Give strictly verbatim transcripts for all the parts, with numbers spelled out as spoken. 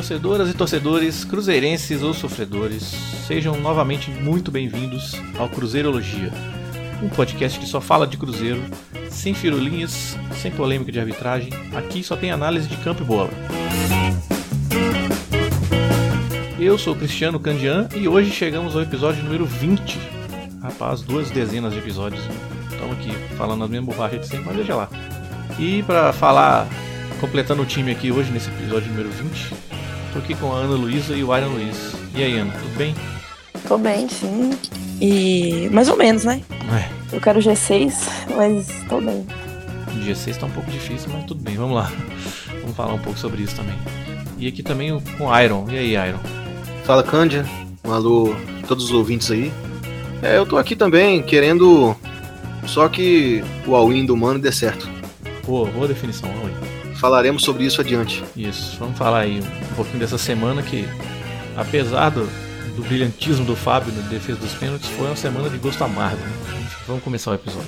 Torcedoras e torcedores, cruzeirenses ou sofredores, sejam novamente muito bem-vindos ao Cruzeirologia, um podcast que só fala de Cruzeiro, sem firulinhas, sem polêmica de arbitragem. Aqui só tem análise de campo e bola. Eu sou o Cristiano Candian e hoje chegamos ao episódio número vinte. Rapaz, duas dezenas de episódios. Estamos aqui falando as mesmas bobagens de sempre, mas veja lá. E para falar, completando o time aqui hoje nesse episódio número vinte, tô aqui com a Ana Luísa e o Iron Luiz. E aí, Ana, tudo bem? Tô bem, sim. E mais ou menos, né? É. Eu quero G seis, mas tô bem. G seis tá um pouco difícil, mas tudo bem, vamos lá. Vamos falar um pouco sobre isso também. E aqui também com o Iron. E aí, Iron? Fala, Cândia. Um alô a todos os ouvintes aí. É, eu tô aqui também querendo só que o all-in do Mano dê certo. Pô, boa definição, all-in. Falaremos sobre isso adiante. Isso, vamos falar aí um pouquinho dessa semana que, apesar do, do brilhantismo do Fábio na defesa dos pênaltis, foi uma semana de gosto amargo, né? Vamos começar o episódio.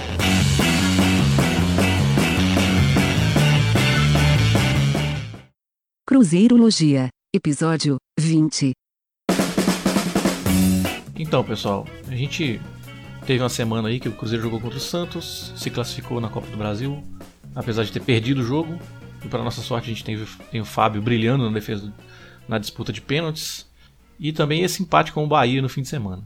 Cruzeirologia, episódio vinte. Então, pessoal, a gente teve uma semana aí que o Cruzeiro jogou contra o Santos, se classificou na Copa do Brasil, apesar de ter perdido o jogo. E para nossa sorte a gente tem, tem o Fábio brilhando na defesa, na disputa de pênaltis. E também esse empate com o Bahia no fim de semana.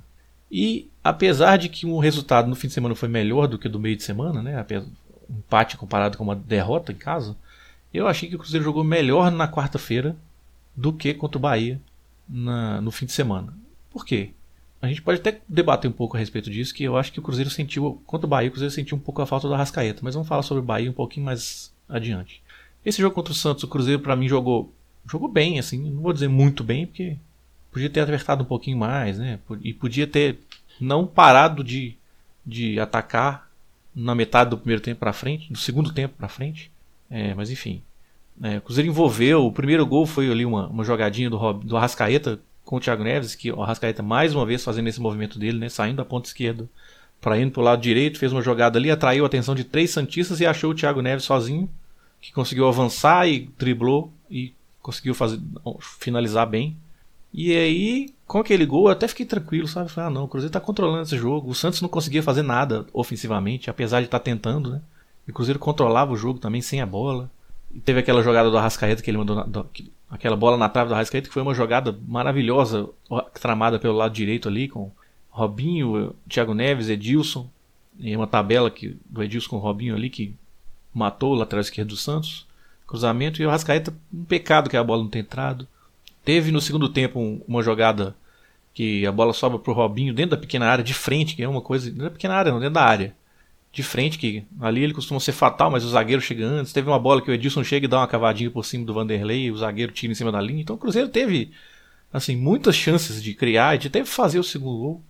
E apesar de que o resultado no fim de semana foi melhor do que o do meio de semana, né? Um empate comparado com uma derrota em casa, eu achei que o Cruzeiro jogou melhor na quarta-feira do que contra o Bahia na, no fim de semana. Por quê? A gente pode até debater um pouco a respeito disso, que eu acho que o Cruzeiro sentiu, contra o Bahia, o Cruzeiro sentiu um pouco a falta do Arrascaeta, mas vamos falar sobre o Bahia um pouquinho mais adiante. Esse jogo contra o Santos, o Cruzeiro pra mim jogou, jogou bem, assim, não vou dizer muito bem, porque podia ter apertado um pouquinho mais, né? E podia ter não parado de, de atacar na metade do primeiro tempo pra frente, do segundo tempo pra frente, é, mas enfim. É, o Cruzeiro envolveu, o primeiro gol foi ali uma, uma jogadinha do, Rob, do Arrascaeta com o Thiago Neves, que o Arrascaeta mais uma vez fazendo esse movimento dele, né, saindo da ponta esquerda para indo para o lado direito, fez uma jogada ali, atraiu a atenção de três santistas e achou o Thiago Neves sozinho, que conseguiu avançar e driblou e conseguiu fazer, finalizar bem. E aí, com aquele gol, eu até fiquei tranquilo, sabe? Falei, ah não, o Cruzeiro está controlando esse jogo, o Santos não conseguia fazer nada ofensivamente, apesar de estar tá tentando, né? E o Cruzeiro controlava o jogo também sem a bola. E teve aquela jogada do Arrascaeta que ele mandou, na, do, aquela bola na trave do Arrascaeta, que foi uma jogada maravilhosa, tramada pelo lado direito ali, com Robinho, Thiago Neves, Edilson, e uma tabela que, do Edilson com o Robinho ali, que matou o lateral esquerdo do Santos, cruzamento, e o Arrascaeta, um pecado que a bola não tenha entrado. Teve no segundo tempo um, uma jogada que a bola sobra pro Robinho dentro da pequena área, de frente, que é uma coisa, não é pequena área não, dentro da área. De frente, que ali ele costuma ser fatal, mas o zagueiro chega antes. Teve uma bola que o Edilson chega e dá uma cavadinha por cima do Vanderlei, e o zagueiro tira em cima da linha. Então o Cruzeiro teve assim, muitas chances de criar, de até fazer o segundo gol.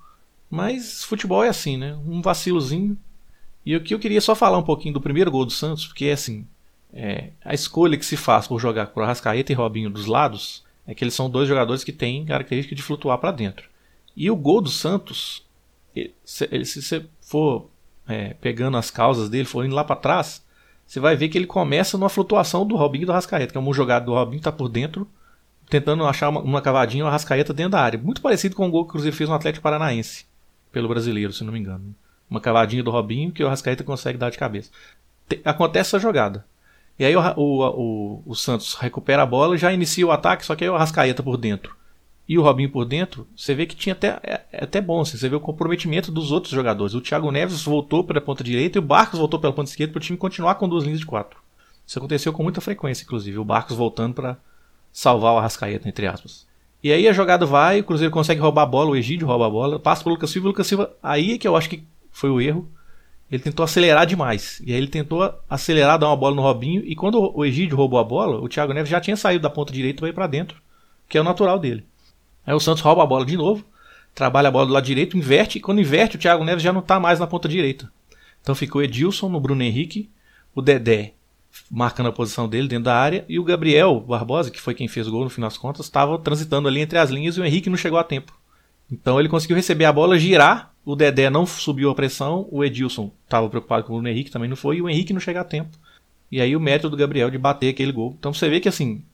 Mas futebol é assim, né? Um vacilozinho. E o que eu queria só falar um pouquinho do primeiro gol do Santos, porque é assim, é, a escolha que se faz por jogar por Arrascaeta e Robinho dos lados, é que eles são dois jogadores que têm característica de flutuar para dentro. E o gol do Santos, ele, se, ele, se você for É, pegando as causas dele, for indo lá para trás, você vai ver que ele começa numa flutuação do Robinho e do Arrascaeta, que é uma jogada do Robinho, tá por dentro, tentando achar uma, uma cavadinha, o Arrascaeta dentro da área. Muito parecido com o gol que o Cruzeiro fez no Atlético Paranaense, pelo Brasileiro, se não me engano. Uma cavadinha do Robinho que o Arrascaeta consegue dar de cabeça. Te, acontece essa jogada. E aí o, o, o, o Santos recupera a bola e já inicia o ataque, só que aí o Arrascaeta por dentro e o Robinho por dentro, você vê que tinha até, é, é até bom, assim, você vê o comprometimento dos outros jogadores. O Thiago Neves voltou pela ponta direita e o Barcos voltou pela ponta esquerda para o time continuar com duas linhas de quatro. Isso aconteceu com muita frequência, inclusive, o Barcos voltando para salvar o Arrascaeta, entre aspas. E aí a jogada vai, o Cruzeiro consegue roubar a bola, o Egídio rouba a bola, passa para o Lucas Silva, o Lucas Silva, aí é que eu acho que foi o erro, ele tentou acelerar demais. E aí ele tentou acelerar, dar uma bola no Robinho, e quando o Egídio roubou a bola, o Thiago Neves já tinha saído da ponta direita para ir para dentro, que é o natural dele. Aí o Santos rouba a bola de novo, trabalha a bola do lado direito, inverte, e quando inverte o Thiago Neves já não está mais na ponta direita. Então ficou o Edilson no Bruno Henrique, o Dedé marcando a posição dele dentro da área, e o Gabriel Barbosa, que foi quem fez o gol no final das contas, estava transitando ali entre as linhas e o Henrique não chegou a tempo. Então ele conseguiu receber a bola, girar, o Dedé não subiu a pressão, o Edilson estava preocupado com o Bruno Henrique, também não foi, e o Henrique não chega a tempo. E aí o mérito do Gabriel de bater aquele gol. Então você vê que assim,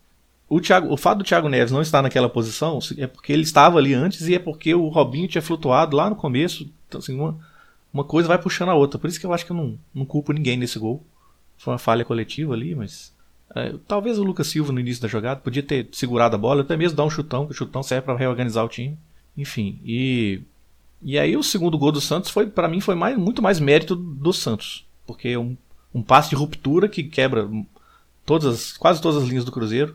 o, Thiago, o fato do Thiago Neves não estar naquela posição é porque ele estava ali antes e é porque o Robinho tinha flutuado lá no começo. Então, assim, uma, uma coisa vai puxando a outra. Por isso que eu acho que eu não, não culpo ninguém nesse gol. Foi uma falha coletiva ali, mas... É, talvez o Lucas Silva no início da jogada podia ter segurado a bola, até mesmo dar um chutão, que o chutão serve para reorganizar o time. Enfim, e... E aí o segundo gol do Santos, foi para mim, foi mais, muito mais mérito do Santos. Porque é um, um passe de ruptura que quebra todas as, quase todas as linhas do Cruzeiro.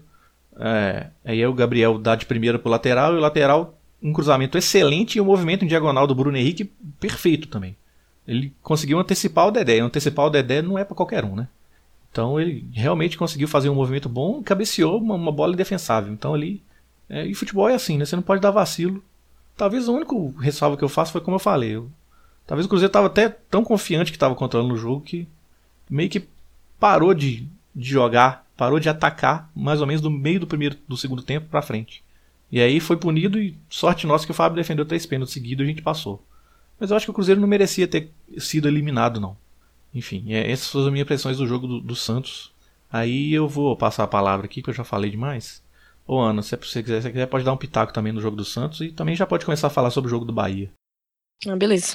É, aí o Gabriel dá de primeira pro lateral, e o lateral, um cruzamento excelente e um movimento em diagonal do Bruno Henrique perfeito também. Ele conseguiu antecipar o Dedé, e antecipar o Dedé não é para qualquer um, né? Então ele realmente conseguiu fazer um movimento bom e cabeceou uma, uma bola indefensável. Então ali, é, e futebol é assim, né? Você não pode dar vacilo. Talvez o único ressalvo que eu faço foi como eu falei. Eu, talvez o Cruzeiro estava até tão confiante que estava controlando o jogo que meio que parou de, de jogar, parou de atacar, mais ou menos do meio do primeiro, do segundo tempo para frente. E aí foi punido e sorte nossa que o Fábio defendeu três pênaltis seguidos e a gente passou. Mas eu acho que o Cruzeiro não merecia ter sido eliminado, não. Enfim, é, essas foram as minhas impressões do jogo do, do Santos. Aí eu vou passar a palavra aqui, que eu já falei demais. Ô Ana, se você quiser, se você quiser, pode dar um pitaco também no jogo do Santos e também já pode começar a falar sobre o jogo do Bahia. Ah, beleza.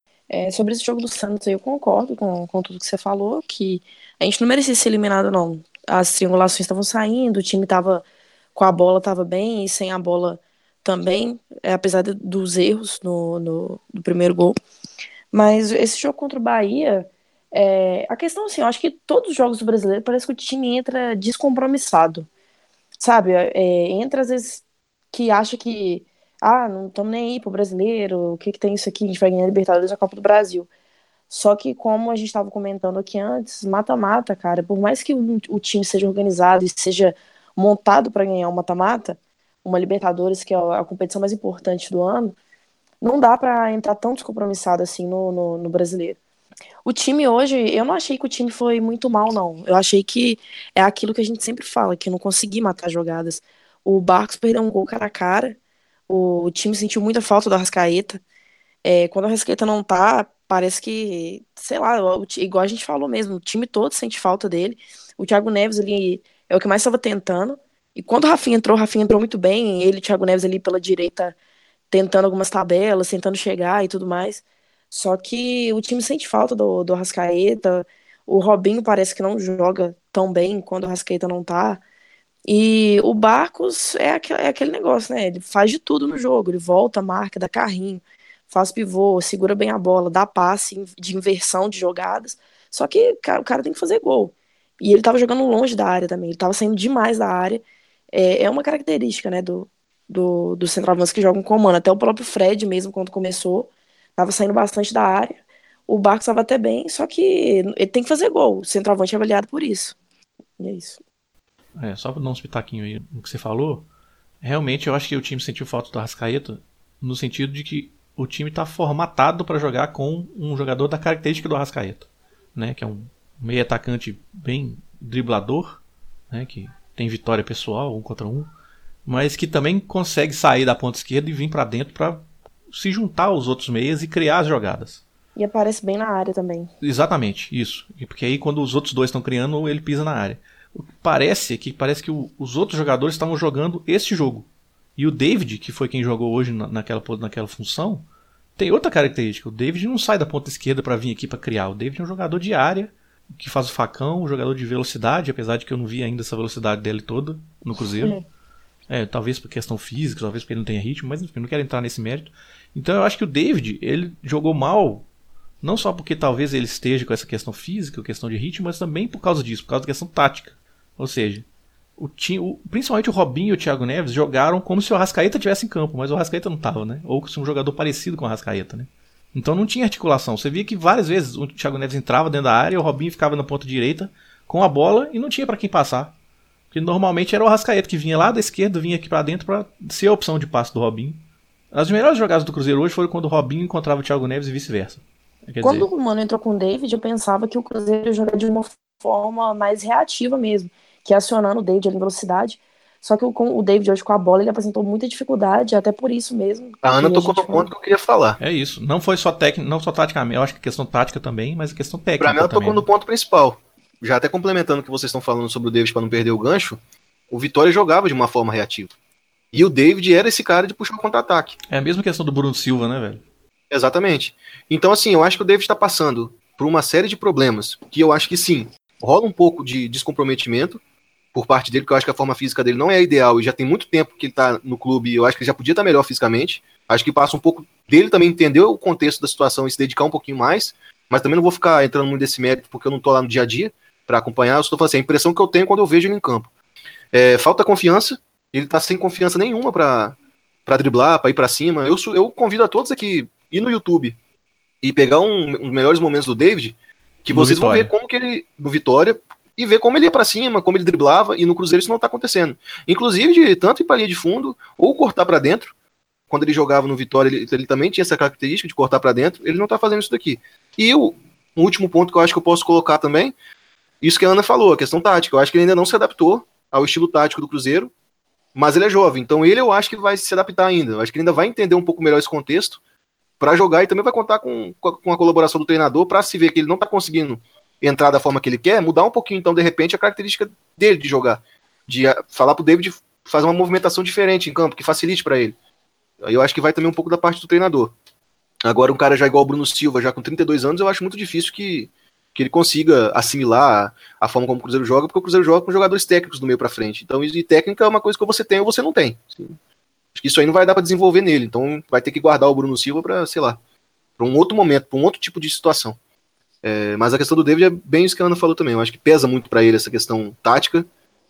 É, sobre esse jogo do Santos, eu concordo com, com tudo que você falou, que a gente não merecia ser eliminado, não. As triangulações estavam saindo, o time estava com a bola, estava bem, e sem a bola também, é, apesar de, dos erros no, no, no primeiro gol. Mas esse jogo contra o Bahia, é, a questão assim, eu acho que todos os jogos do brasileiro parece que o time entra descompromissado. Sabe, é, entra às vezes que acha que ah, não estamos nem aí pro brasileiro, o que que tem isso aqui, a gente vai ganhar a Libertadores e a Copa do Brasil. Só que como a gente estava comentando aqui antes, mata-mata, cara, por mais que o, o time seja organizado e seja montado para ganhar um mata-mata, uma Libertadores, que é a, a competição mais importante do ano, não dá para entrar tão descompromissado assim no, no, no brasileiro. O time hoje, eu não achei que o time foi muito mal, não. Eu achei que é aquilo que a gente sempre fala, que não consegui matar jogadas. O Barcos perdeu um gol cara a cara, o time sentiu muita falta do Arrascaeta. É, quando o Arrascaeta não tá, parece que, sei lá, o, igual a gente falou mesmo, o time todo sente falta dele. O Thiago Neves, ele é o que mais estava tentando. E quando o Rafinha entrou, o Rafinha entrou muito bem, ele e o Thiago Neves ali pela direita, tentando algumas tabelas, tentando chegar e tudo mais. Só que o time sente falta do, do Arrascaeta. O Robinho parece que não joga tão bem quando o Arrascaeta não tá. E o Barcos é aquele, é aquele negócio, né? Ele faz de tudo no jogo. Ele volta, marca, dá carrinho, faz pivô, segura bem a bola, dá passe de inversão de jogadas. Só que, cara, o cara tem que fazer gol. E ele tava jogando longe da área também. Ele tava saindo demais da área. É, é uma característica, né, do, do, do centroavantes que jogam com comando. Até o próprio Fred mesmo, quando começou, tava saindo bastante da área. O Barcos estava até bem, só que ele tem que fazer gol. O centroavante é avaliado por isso. E é isso. É, só para dar uns pitaquinhos aí no que você falou, realmente eu acho que o time sentiu falta do Arrascaeta no sentido de que o time está formatado para jogar com um jogador da característica do Arrascaeta, né, que é um meio atacante bem driblador, né, que tem vitória pessoal, um contra um, mas que também consegue sair da ponta esquerda e vir para dentro para se juntar aos outros meias e criar as jogadas. E aparece bem na área também. Exatamente, isso. Porque aí quando os outros dois estão criando, ele pisa na área. O que parece que parece que o, os outros jogadores estavam jogando esse jogo. E o David, que foi quem jogou hoje na, naquela, naquela função, tem outra característica. O David não sai da ponta esquerda para vir aqui para criar. O David é um jogador de área, que faz o facão, um jogador de velocidade, apesar de que eu não vi ainda essa velocidade dele toda no Cruzeiro. Uhum. É, talvez por questão física, talvez porque ele não tenha ritmo, mas enfim, não quero entrar nesse mérito. Então eu acho que o David, ele jogou mal, não só porque talvez ele esteja com essa questão física, questão de ritmo, mas também por causa disso, por causa da questão tática. Ou seja, o time, o, principalmente o Robinho e o Thiago Neves jogaram como se o Arrascaeta estivesse em campo, mas o Arrascaeta não estava, né? Ou se um jogador parecido com o Arrascaeta, né? Então não tinha articulação. Você via que várias vezes o Thiago Neves entrava dentro da área e o Robinho ficava na ponta direita com a bola e não tinha para quem passar. Porque normalmente era o Arrascaeta que vinha lá da esquerda, vinha aqui para dentro para ser a opção de passe do Robinho. As melhores jogadas do Cruzeiro hoje foram quando o Robinho encontrava o Thiago Neves e vice-versa. Quer quando dizer... o Mano entrou com o David, eu pensava que o Cruzeiro ia jogar de uma forma mais reativa mesmo, que é acionando o David ali em velocidade. Só que com o David hoje com a bola, ele apresentou muita dificuldade, até por isso mesmo. A Ana tocou no ponto que eu queria falar. É isso. Não foi só técnica, não só taticamente, eu acho que questão tática também, mas a questão técnica pra mim ela também. tocou no ponto principal. Já até complementando o que vocês estão falando sobre o David para não perder o gancho, o Vitória jogava de uma forma reativa. E o David era esse cara de puxar o contra-ataque. É a mesma questão do Bruno Silva, né, velho? Exatamente. Então, assim, eu acho que o David está passando por uma série de problemas, que eu acho que sim, rola um pouco de descomprometimento por parte dele, porque eu acho que a forma física dele não é ideal, e já tem muito tempo que ele tá no clube, e eu acho que ele já podia estar melhor fisicamente. Acho que passa um pouco dele também entender o contexto da situação e se dedicar um pouquinho mais, mas também não vou ficar entrando muito nesse mérito, porque eu não tô lá no dia a dia para acompanhar. Eu estou falando assim, a impressão que eu tenho quando eu vejo ele em campo. É, falta confiança, ele tá sem confiança nenhuma para para driblar, para ir para cima. Eu, eu convido a todos aqui ir no YouTube e pegar um, um melhores momentos do David, que No vocês vão Vitória. ver como que ele, no Vitória, e ver como ele ia pra cima, como ele driblava, e no Cruzeiro isso não tá acontecendo. Inclusive, de tanto ir pra linha de fundo, ou cortar pra dentro. Quando ele jogava no Vitória, ele, ele também tinha essa característica de cortar pra dentro, ele não tá fazendo isso daqui. E o, o último ponto que eu acho que eu posso colocar também, isso que a Ana falou, a questão tática. Eu acho que ele ainda não se adaptou ao estilo tático do Cruzeiro, mas ele é jovem, então ele eu acho que vai se adaptar ainda. Eu acho que ele ainda vai entender um pouco melhor esse contexto para jogar, e também vai contar com, com a colaboração do treinador para se ver que ele não tá conseguindo entrar da forma que ele quer, mudar um pouquinho, então, de repente, a característica dele de jogar. De uh, falar pro David fazer uma movimentação diferente em campo, que facilite para ele. Aí eu acho que vai também um pouco da parte do treinador. Agora, um cara já igual o Bruno Silva, já com trinta e dois anos, eu acho muito difícil que, que ele consiga assimilar a, a forma como o Cruzeiro joga, porque o Cruzeiro joga com jogadores técnicos do meio para frente. Então, e técnica é uma coisa que você tem ou você não tem. Assim. Acho que isso aí não vai dar para desenvolver nele. Então, vai ter que guardar o Bruno Silva para, sei lá, para um outro momento, para um outro tipo de situação. É, mas a questão do David é bem isso que a Ana falou também. Eu acho que pesa muito para ele essa questão tática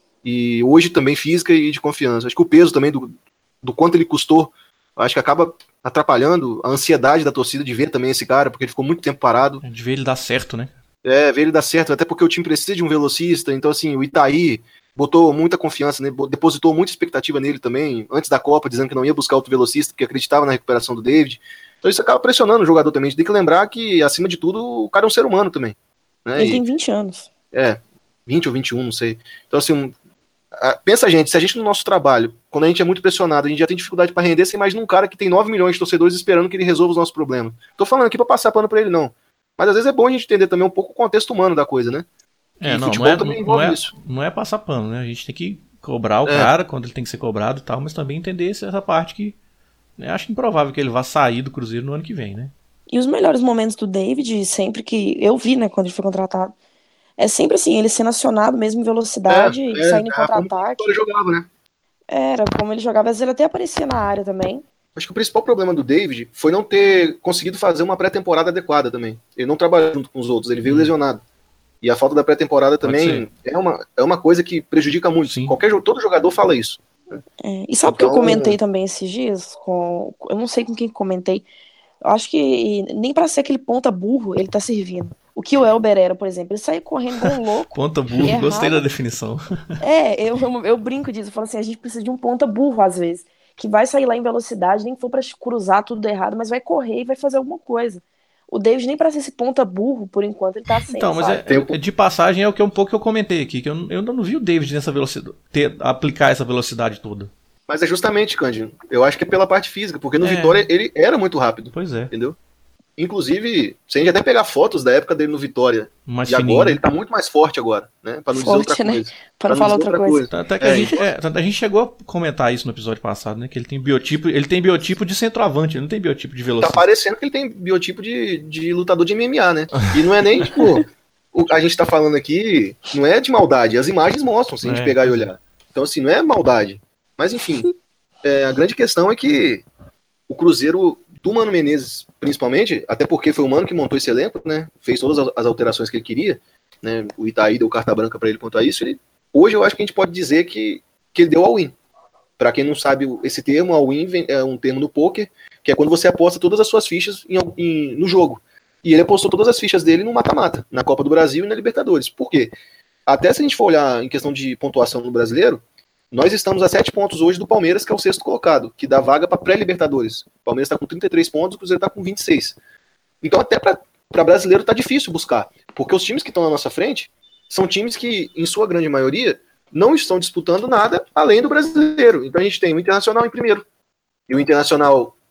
e hoje também física e de confiança. Acho que o peso também do, do quanto ele custou, acho que acaba atrapalhando a ansiedade da torcida de ver também esse cara, porque ele ficou muito tempo parado. De ver ele dar certo, né? É, ver ele dar certo, até porque o time precisa de um velocista. Então, assim, o Itaí botou muita confiança, né, depositou muita expectativa nele também, antes da Copa, dizendo que não ia buscar outro velocista, porque acreditava na recuperação do David. Então isso acaba pressionando o jogador também. A gente tem que lembrar que, acima de tudo, o cara é um ser humano também. Né? Ele E, tem vinte anos. É, vinte ou vinte e um, não sei. Então, assim, a, pensa, gente, se a gente no nosso trabalho, quando a gente é muito pressionado, a gente já tem dificuldade para render, você imagina um cara que tem nove milhões de torcedores esperando que ele resolva os nossos problemas. Tô falando aqui para passar pano para ele, não. Mas às vezes é bom a gente entender também um pouco o contexto humano da coisa, né? É, E não, futebol não é, também não, envolve é, isso. não é passar pano, né? A gente tem que cobrar o É. cara quando ele tem que ser cobrado e tal, mas também entender essa parte que, né, acho improvável que ele vá sair do Cruzeiro no ano que vem, né? E os melhores momentos do David, sempre que eu vi, né, quando ele foi contratado, é sempre assim, ele sendo acionado mesmo em velocidade, É, é, saindo em é como contra-ataque. ele jogava, né? Era como ele jogava, às vezes ele até aparecia na área também. Acho que o principal problema do David foi não ter conseguido fazer uma pré-temporada adequada também. Ele não trabalhou junto com os outros, ele veio Hum. lesionado. E a falta da pré-temporada também é uma, é uma coisa que prejudica muito. Sim. Qualquer jo- todo jogador fala isso. É, e sabe o que eu Então- comentei também esses dias? Com, eu não sei com quem que comentei. Eu acho que nem pra ser aquele ponta burro ele tá servindo. O que o Elber era, por exemplo, ele saiu correndo igual um louco. Ponta burro, Errado. gostei da definição. É, eu, eu, eu brinco disso. Eu falo assim, a gente precisa de um ponta burro às vezes. Que vai sair lá em velocidade, nem for pra cruzar tudo errado, mas vai correr e vai fazer alguma coisa. O David nem pra ser esse ponta burro, por enquanto, ele tá sem. Então, mas sabe? é, é- de passagem é o que um pouco que eu comentei aqui, que eu, eu ainda não vi o David nessa velocidade, ter, aplicar essa velocidade toda. Mas é justamente, Cândido, eu acho que é pela parte física, porque no É. Vitória ele era muito rápido, Pois é, entendeu? Inclusive, se a gente até pegar fotos da época dele no Vitória mais e fininho. agora, ele tá muito mais forte agora, né? Pra não Forte, dizer outra né? coisa. Pra não dizer falar outra coisa. Tanto é que É, a, gente, é, tanto a gente chegou a comentar isso no episódio passado, né? Que ele tem biotipo, ele tem biotipo de centroavante, ele não tem biotipo de Tá velocista. parecendo que ele tem biotipo de, de lutador de M M A, né? E não é nem, tipo, o, a gente tá falando aqui, não é de maldade, as imagens mostram, se a gente É, pegar e pois é. olhar. Então, assim, não é maldade. Mas, enfim, é, a grande questão é que o Cruzeiro, do Mano Menezes, principalmente, até porque foi o Mano que montou esse elenco, né? Fez todas as, as alterações que ele queria, né? O Itaí deu carta branca pra ele quanto a isso. Ele, hoje eu acho que a gente pode dizer que, que ele deu all-in. Pra quem não sabe esse termo, all-in vem- é um termo no poker, que é quando você aposta todas as suas fichas em, al- em- no jogo. E ele apostou todas as fichas dele no mata-mata, na Copa do Brasil e na Libertadores. Por quê? Até se a gente for olhar em questão de pontuação no Brasileiro, nós estamos a sete pontos hoje do Palmeiras, que é o sexto colocado, que dá vaga para pré-Libertadores. O Palmeiras está com trinta e três pontos, o Cruzeiro está com vinte e seis. Então até para brasileiro tá difícil buscar, porque os times que estão na nossa frente são times que, em sua grande maioria, não estão disputando nada além do brasileiro. Então a gente tem o Internacional em primeiro, e o Internacional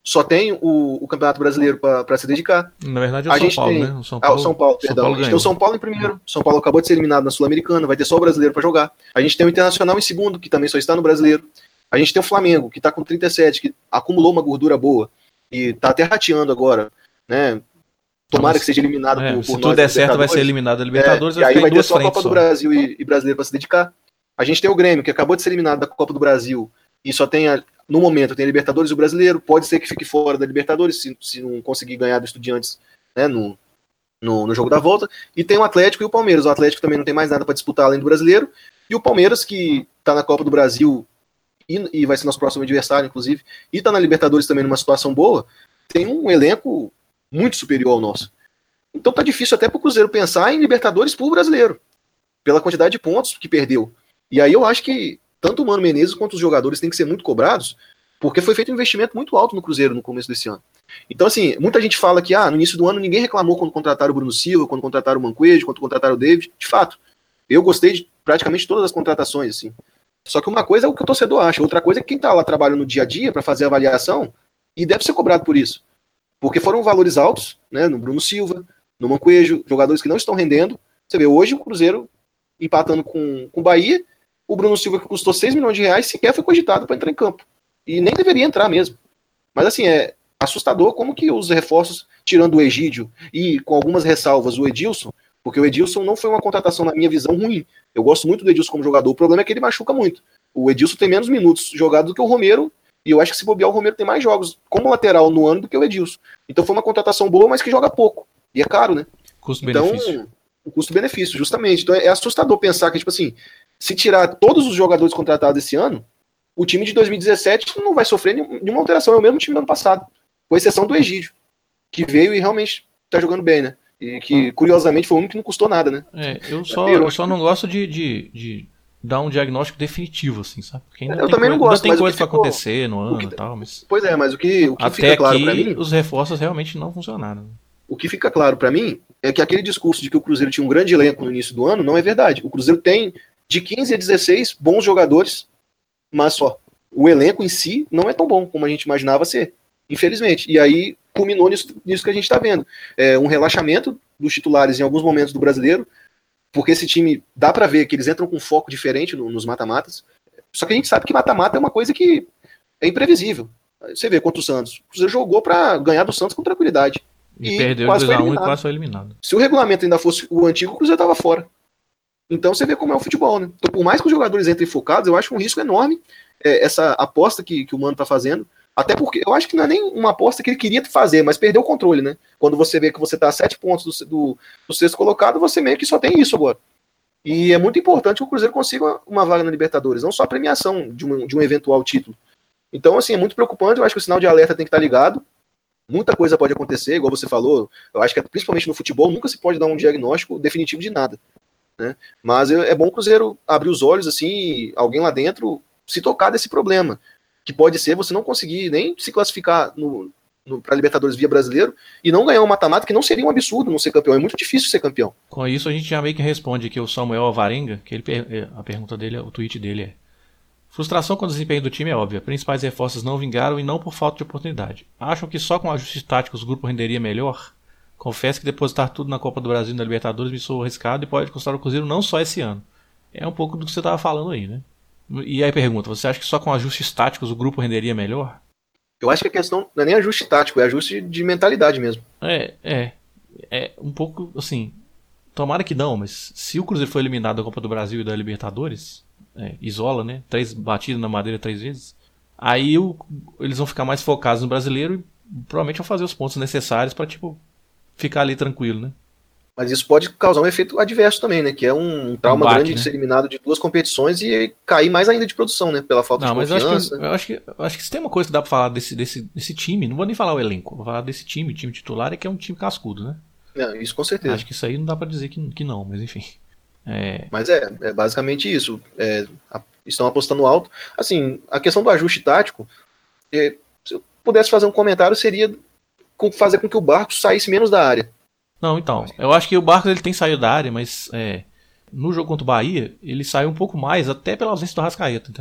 só tem o, o Campeonato Brasileiro para se dedicar. Na verdade é o a São gente Paulo, tem... né? O São Paulo, ah, o São Paulo, perdão. São Paulo a gente tem o São Paulo em primeiro. São Paulo acabou de ser eliminado na Sul-Americana, vai ter só o Brasileiro para jogar. A gente tem o Internacional em segundo, que também só está no Brasileiro. A gente tem o Flamengo, que está com trinta e sete, que acumulou uma gordura boa e está até rateando agora, né? Tomara Mas, que seja eliminado é, por, por se nós. tudo der certo, vai ser eliminado da Libertadores. É, e aí vai ter só a Copa só. do Brasil e, e Brasileiro para se dedicar. A gente tem o Grêmio, que acabou de ser eliminado da Copa do Brasil e só tem, a, no momento, tem a Libertadores e o Brasileiro. Pode ser que fique fora da Libertadores se, se não conseguir ganhar do Estudiantes, né, no, no, no jogo da volta. E tem o Atlético e o Palmeiras. O Atlético também não tem mais nada para disputar além do Brasileiro. E o Palmeiras, que está na Copa do Brasil e, e vai ser nosso próximo adversário, inclusive, e está na Libertadores também numa situação boa, tem um elenco muito superior ao nosso. Então tá difícil até para o Cruzeiro pensar em Libertadores por brasileiro, pela quantidade de pontos que perdeu. E aí eu acho que tanto o Mano Menezes quanto os jogadores têm que ser muito cobrados, porque foi feito um investimento muito alto no Cruzeiro no começo desse ano. Então, assim, muita gente fala que ah, no início do ano ninguém reclamou quando contrataram o Bruno Silva, quando contrataram o Manquejo, quando contrataram o David. De fato, eu gostei de praticamente todas as contratações, assim. Só que uma coisa é o que o torcedor acha, outra coisa é quem tá lá trabalhando no dia a dia para fazer a avaliação e deve ser cobrado por isso. Porque foram valores altos, né, no Bruno Silva, no Manquejo, jogadores que não estão rendendo. Você vê, hoje o Cruzeiro empatando com, com o Bahia, o Bruno Silva, que custou seis milhões de reais, sequer foi cogitado para entrar em campo. E nem deveria entrar mesmo. Mas assim, é assustador como que os reforços, tirando o Egídio e com algumas ressalvas o Edilson, porque o Edilson não foi uma contratação, na minha visão, ruim. Eu gosto muito do Edilson como jogador, o problema é que ele machuca muito. O Edilson tem menos minutos jogados do que o Romero, e eu acho que se bobear o Romero tem mais jogos como lateral no ano do que o Edilson. Então foi uma contratação boa, mas que joga pouco. E é caro, né? Custo-benefício. Então, o custo-benefício, justamente. Então é assustador pensar que, tipo assim, se tirar todos os jogadores contratados esse ano, o time de dois mil e dezessete não vai sofrer nenhuma alteração. É o mesmo time do ano passado. Com exceção do Egídio, que veio e realmente tá jogando bem, né? E que, curiosamente, foi o único que não custou nada, né? É, eu só, eu só não gosto de, de, de dar um diagnóstico definitivo, assim, sabe? Porque ainda eu tem também coisa, não gosto, ainda tem mas coisa o pra que ficou, acontecer no ano que, e tal, mas... Pois é, mas o que, o que até fica claro aqui, pra mim... os reforços realmente não funcionaram. O que fica claro pra mim é que aquele discurso de que o Cruzeiro tinha um grande elenco no início do ano não é verdade. O Cruzeiro tem de quinze a dezesseis bons jogadores, mas só. O elenco em si não é tão bom como a gente imaginava ser, infelizmente. E aí culminou nisso, nisso que a gente está vendo. É um relaxamento dos titulares em alguns momentos do Brasileiro, porque esse time, dá para ver que eles entram com um foco diferente no, nos mata-matas. Só que a gente sabe que mata-mata é uma coisa que é imprevisível. Você vê contra o Santos. O Cruzeiro jogou para ganhar do Santos com tranquilidade. E, e perdeu de dois a um e quase foi eliminado. Se o regulamento ainda fosse o antigo, o Cruzeiro estava fora. Então você vê como é o futebol, né? Então, por mais que os jogadores entrem focados, eu acho um risco enorme é, essa aposta que, que o Mano está fazendo. Até porque eu acho que não é nem uma aposta que ele queria fazer, mas perdeu o controle, né? Quando você vê que você está a sete pontos do, do, do sexto colocado, você meio que só tem isso agora. E é muito importante que o Cruzeiro consiga uma, uma vaga na Libertadores, não só a premiação de um, de um eventual título. Então, assim, é muito preocupante. Eu acho que o sinal de alerta tem que estar ligado. Muita coisa pode acontecer, igual você falou. Eu acho que, principalmente no futebol, nunca se pode dar um diagnóstico definitivo de nada, né? Mas é bom o Cruzeiro abrir os olhos, assim, e alguém lá dentro se tocar desse problema, que pode ser você não conseguir nem se classificar no, no, para Libertadores via brasileiro e não ganhar um mata-mata, que não seria um absurdo não ser campeão. É muito difícil ser campeão. Com isso, a gente já meio que responde aqui o Samuel Alvarenga, que ele, a pergunta dele, o tweet dele é: frustração com o desempenho do time é óbvia. Principais reforços não vingaram e não por falta de oportunidade. Acham que só com ajustes táticos o grupo renderia melhor? Confesso que depositar tudo na Copa do Brasil e na Libertadores me soou arriscado e pode custar o Cruzeiro não só esse ano. É um pouco do que você estava falando aí, né? E aí pergunta, você acha que só com ajustes táticos o grupo renderia melhor? Eu acho que a questão não é nem ajuste tático, é ajuste de mentalidade mesmo. É, é. É um pouco, assim, tomara que não, mas se o Cruzeiro for eliminado da Copa do Brasil e da Libertadores, é, isola, né? Três batidas na madeira três vezes, aí o, eles vão ficar mais focados no brasileiro e provavelmente vão fazer os pontos necessários para, tipo, ficar ali tranquilo, né? Mas isso pode causar um efeito adverso também, né? Que é um trauma um baque, grande, né? De ser eliminado de duas competições e cair mais ainda de produção, né? Pela falta não, de confiança. Mas eu acho, que, eu, acho que, eu acho que se tem uma coisa que dá pra falar desse, desse, desse time, não vou nem falar o elenco, vou falar desse time, time titular, é que é um time cascudo, né? É, isso com certeza. Acho que isso aí não dá pra dizer que, que não, mas enfim. É... Mas é, é basicamente isso. É, a, estão apostando alto. Assim, a questão do ajuste tático, é, se eu pudesse fazer um comentário, seria com, fazer com que o Barcos saísse menos da área. Não, então, eu acho que o Barcos ele tem saído da área, mas é, no jogo contra o Bahia, ele saiu um pouco mais, até pela ausência do Arrascaeta, entendeu?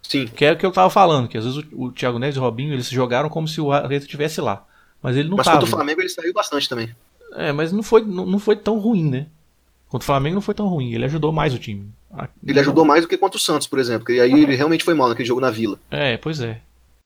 Sim. Que é o que eu tava falando, que às vezes o, o Thiago Neves e o Robinho, eles jogaram como se o Arrascaeta estivesse lá. Mas ele não mas tava. contra o Flamengo ele saiu bastante também. É, mas não foi, não, não foi tão ruim, né? Contra o Flamengo não foi tão ruim, ele ajudou mais o time. Ele ajudou mais do que contra o Santos, por exemplo, que aí ele realmente foi mal naquele jogo na Vila. É, pois é.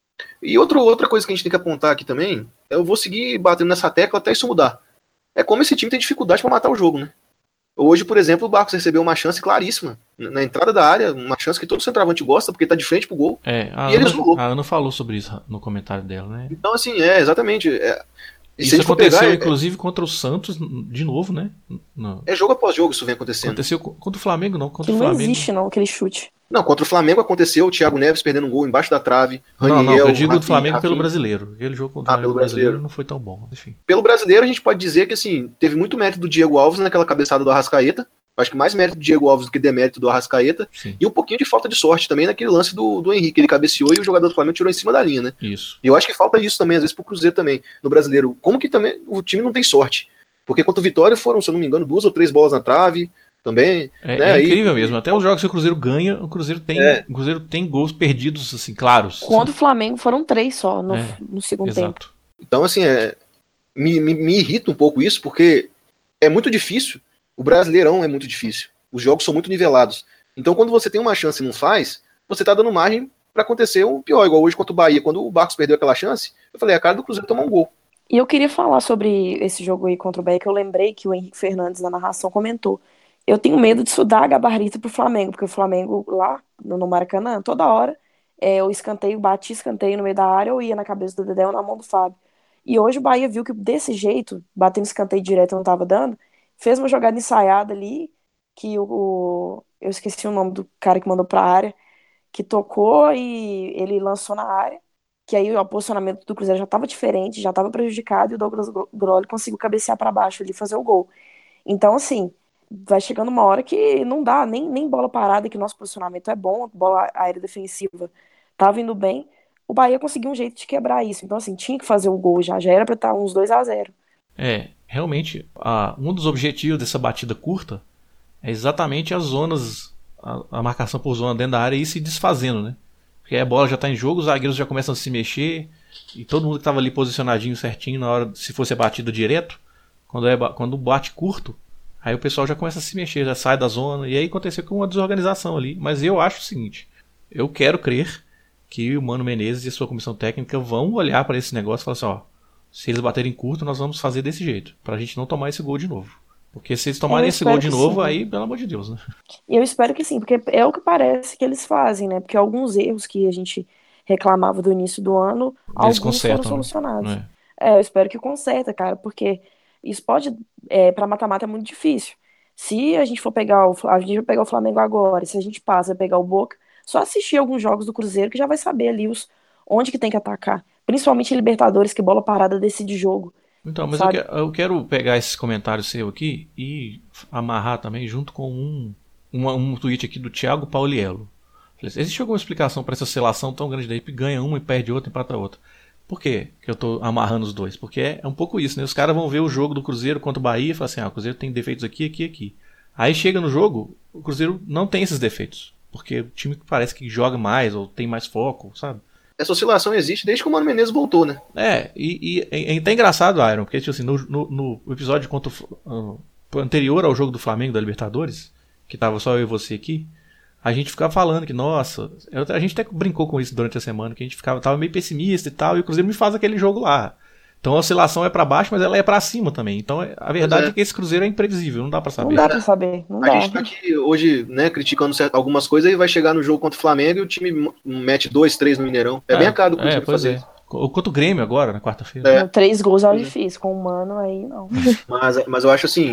E outro, outra coisa que a gente tem que apontar aqui também, eu vou seguir batendo nessa tecla até isso mudar. É como esse time tem dificuldade para matar o jogo, né? Hoje, por exemplo, o Barcos recebeu uma chance claríssima na entrada da área, uma chance que todo centroavante gosta, porque tá de frente pro gol. É, a, e ele Ana, zoou. a Ana falou sobre isso no comentário dela, né? Então, assim, é, exatamente. É, e isso aconteceu, pegar, inclusive, é, contra o Santos, de novo, né? No... É jogo após jogo isso vem acontecendo. Aconteceu contra o Flamengo, não. Contra que o não Flamengo. existe, não, aquele chute. Não, contra o Flamengo aconteceu o Thiago Neves perdendo um gol embaixo da trave. Não, Raniel, não, eu digo Rafinha, do Flamengo Rafinha. pelo brasileiro. Aquele jogo contra Ah, o Flamengo pelo brasileiro. brasileiro não foi tão bom, enfim. Pelo brasileiro, a gente pode dizer que, assim, teve muito mérito do Diego Alves naquela cabeçada do Arrascaeta. Acho que mais mérito do Diego Alves do que demérito do Arrascaeta. Sim. E um pouquinho de falta de sorte também naquele lance do, do Henrique. Ele cabeceou e o jogador do Flamengo tirou em cima da linha, né? Isso. E eu acho que falta isso também, às vezes, pro Cruzeiro também, no brasileiro. Como que também o time não tem sorte? Porque contra o Vitória foram, se eu não me engano, duas ou três bolas na trave também. É, né? é incrível e, mesmo. Até os jogos que o Cruzeiro ganha, o Cruzeiro tem, É. o Cruzeiro tem gols perdidos, assim, claros. Contra o Flamengo foram três só no, É, no segundo exato. tempo. Então, assim, é, me, me, me irrita um pouco isso, porque é muito difícil. O Brasileirão é muito difícil. Os jogos são muito nivelados. Então, quando você tem uma chance e não faz, você tá dando margem para acontecer o pior. Igual hoje contra o Bahia. Quando o Barcos perdeu aquela chance, eu falei, a cara do Cruzeiro tomar um gol. E eu queria falar sobre esse jogo aí contra o Bahia, que eu lembrei que o Henrique Fernandes, na narração, comentou. Eu tenho medo disso dar a gabarita pro Flamengo, porque o Flamengo lá no Maracanã, toda hora, é, o escanteio, bati escanteio no meio da área, ou ia na cabeça do Dedé ou na mão do Fábio. E hoje o Bahia viu que desse jeito, batendo escanteio direto não tava dando, fez uma jogada ensaiada ali, que o, o eu esqueci o nome do cara que mandou pra área, que tocou e ele lançou na área, que aí o posicionamento do Cruzeiro já estava diferente, já estava prejudicado, e o Douglas Grolli conseguiu cabecear para baixo ali e fazer o gol. Então, assim, vai chegando uma hora que não dá, nem, nem bola parada, que nosso posicionamento é bom, bola aérea defensiva tá vindo bem. O Bahia conseguiu um jeito de quebrar isso. Então, assim, tinha que fazer o gol já, já era para estar uns dois a zero. É, realmente, a, um dos objetivos dessa batida curta é exatamente as zonas, a, a marcação por zona dentro da área e ir se desfazendo, né? Porque aí a bola já está em jogo, os zagueiros já começam a se mexer e todo mundo que estava ali posicionadinho certinho na hora, se fosse a batida direto, quando, é, quando bate curto, aí o pessoal já começa a se mexer, já sai da zona, e aí aconteceu com uma desorganização ali. Mas eu acho o seguinte, eu quero crer que o Mano Menezes e a sua comissão técnica vão olhar para esse negócio e falar assim, ó, se eles baterem curto, nós vamos fazer desse jeito, pra gente não tomar esse gol de novo. Porque se eles tomarem esse gol de novo, sim. Aí, pelo amor de Deus, né? Eu espero que sim, porque é o que parece que eles fazem, né? Porque alguns erros que a gente reclamava do início do ano, eles alguns foram solucionados. Né? É, eu espero que conserta, cara, porque isso pode, é, pra mata-mata é muito difícil. Se a gente for pegar o, a gente vai pegar o Flamengo agora, se a gente passa a pegar o Boca, só assistir alguns jogos do Cruzeiro que já vai saber ali os, onde que tem que atacar. Principalmente em Libertadores, que bola parada decide jogo. Então, mas eu quero, eu quero pegar esse comentário seu aqui e amarrar também junto com um, um, um tweet aqui do Thiago Pauliello. Existe alguma explicação para essa oscilação tão grande daí, que ganha uma e perde outra e empata outra? Por quê que eu tô amarrando os dois? Porque é, é um pouco isso, né? Os caras vão ver o jogo do Cruzeiro contra o Bahia e falam assim, ah, o Cruzeiro tem defeitos aqui, aqui, aqui. Aí chega no jogo, o Cruzeiro não tem esses defeitos. Porque o time parece que joga mais ou tem mais foco, sabe? Essa oscilação existe desde que o Mano Menezes voltou, né? É, e, e é até engraçado, Iron, porque tipo assim, no, no, no episódio contra o, uh, anterior ao jogo do Flamengo da Libertadores, que tava só eu e você aqui, a gente ficava falando que, nossa, eu, a gente até brincou com isso durante a semana, que a gente ficava, tava meio pessimista e tal, e o Cruzeiro me faz aquele jogo lá. Então a oscilação é pra baixo, mas ela é pra cima também. Então a verdade é. é que esse Cruzeiro é imprevisível, não dá pra saber. Não dá pra saber, não a dá. gente tá aqui hoje, né, criticando certo, algumas coisas e vai chegar no jogo contra o Flamengo e o time mete dois, três no Mineirão. É, é bem a cara do Cruzeiro é, pois fazer é. Contra o Grêmio agora, na quarta-feira. É. Três gols é difícil, com o Mano aí não. Mas, mas eu acho assim,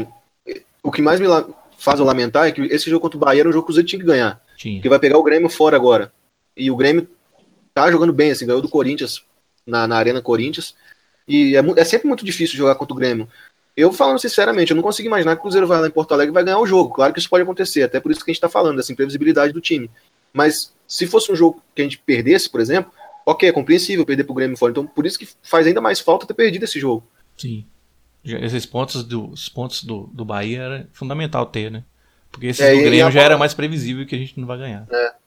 o que mais me la- faz eu lamentar é que esse jogo contra o Bahia era um jogo que o Cruzeiro tinha que ganhar. Tinha. Porque vai pegar o Grêmio fora agora. E o Grêmio tá jogando bem, assim, ganhou do Corinthians na, na Arena Corinthians. E é, é sempre muito difícil jogar contra o Grêmio. Eu, falando sinceramente, eu não consigo imaginar que o Cruzeiro vai lá em Porto Alegre e vai ganhar o jogo. Claro que isso pode acontecer, até por isso que a gente tá falando, dessa imprevisibilidade do time. Mas se fosse um jogo que a gente perdesse, por exemplo, ok, é compreensível perder pro Grêmio fora. Então por isso que faz ainda mais falta ter perdido esse jogo. Sim. Esses pontos do, os pontos do, do Bahia era fundamental ter, né? Porque esses É, do Grêmio já bola... era mais previsível que a gente não vai ganhar. É.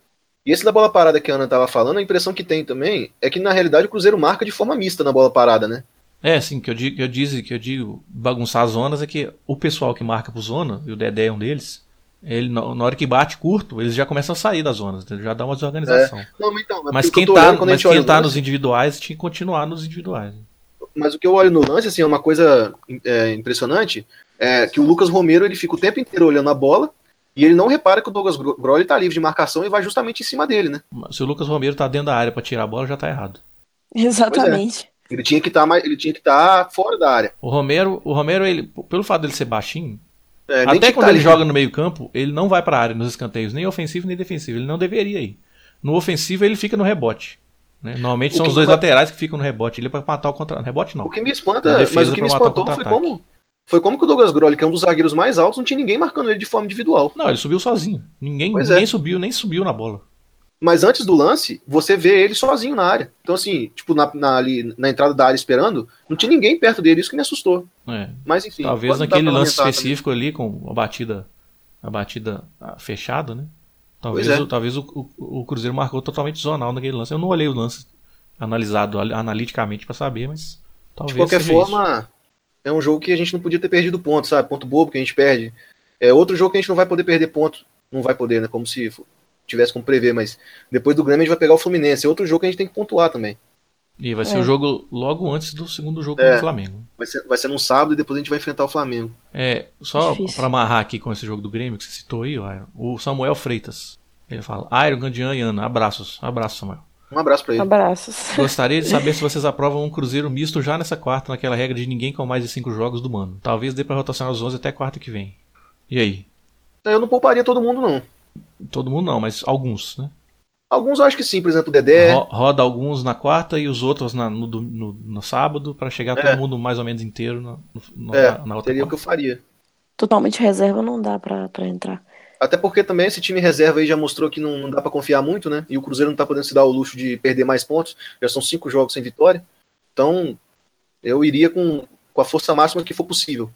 E esse da bola parada que a Ana tava falando, a impressão que tem também é que na realidade o Cruzeiro marca de forma mista na bola parada, né? É, assim, que eu digo, que eu digo, que eu digo bagunçar as zonas é que o pessoal que marca por zona, e o Dedé é um deles, ele, na hora que bate curto, eles já começam a sair das zonas, já dá uma desorganização. É. Não, então, mas quem tá, mas quem tá nos individuais tinha que continuar nos individuais. Mas o que eu olho no lance, assim, é uma coisa é, impressionante, é que o Lucas Romero, ele fica o tempo inteiro olhando a bola, e ele não repara que o Douglas Grolli tá livre de marcação e vai justamente em cima dele, né? Se o Lucas Romero tá dentro da área pra tirar a bola, já tá errado. Exatamente. É. Ele tinha que tá mais, ele tinha que estar tá fora da área. O Romero, o Romero, ele, pelo fato dele ser baixinho, é, até quando tá ele ali joga no meio campo, ele não vai pra área nos escanteios, nem ofensivo nem defensivo. Ele não deveria ir. No ofensivo, ele fica no rebote. Né? Normalmente o são os dois me... laterais que ficam no rebote. Ele é pra matar o contra... Rebote não. O que me espanta, mas o que me espantou foi como, foi como que o Douglas Grolli, que é um dos zagueiros mais altos, não tinha ninguém marcando ele de forma individual. Não, ele subiu sozinho. Ninguém, ninguém é. subiu, nem subiu na bola. Mas antes do lance, você vê ele sozinho na área. Então, assim, tipo, na, na, ali, na entrada da área esperando, não tinha ninguém perto dele, isso que me assustou. É. Mas, enfim. Talvez naquele lance específico também. ali, com a batida, a batida fechada, né? Talvez, é. o, talvez o, o, o Cruzeiro marcou totalmente zonal naquele lance. Eu não olhei o lance analisado analiticamente pra saber, mas talvez. De qualquer forma, isso. é um jogo que a gente não podia ter perdido ponto, sabe? Ponto bobo que a gente perde. É outro jogo que a gente não vai poder perder ponto. Não vai poder, né? Como se tivesse como prever, mas depois do Grêmio a gente vai pegar o Fluminense. É outro jogo que a gente tem que pontuar também. E vai ser o é. jogo logo antes do segundo jogo é, do Flamengo. Vai ser, vai ser num sábado e depois a gente vai enfrentar o Flamengo. É, só Difícil. pra amarrar aqui com esse jogo do Grêmio que você citou aí, ó, o Samuel Freitas. Ele fala, Iron, Gandian e Ana, abraços. Abraço, Samuel. Um abraço pra ele. Abraços. Gostaria de saber se vocês aprovam um Cruzeiro misto já nessa quarta, naquela regra de ninguém com mais de cinco jogos do mano. Talvez dê pra rotacionar os onze até quarta que vem. E aí? Eu não pouparia todo mundo, não. Todo mundo não, mas alguns, né? Alguns eu acho que sim, por exemplo, o Dedé. Ro roda alguns na quarta e os outros na, no, no, no sábado pra chegar é. todo mundo mais ou menos inteiro no, no, é, na, na outra seria quarta. o que eu faria. Totalmente reserva não dá pra, pra entrar. Até porque também esse time reserva aí já mostrou que não, não dá pra confiar muito, né? E o Cruzeiro não tá podendo se dar o luxo de perder mais pontos. Já são cinco jogos sem vitória. Então, eu iria com, com a força máxima que for possível.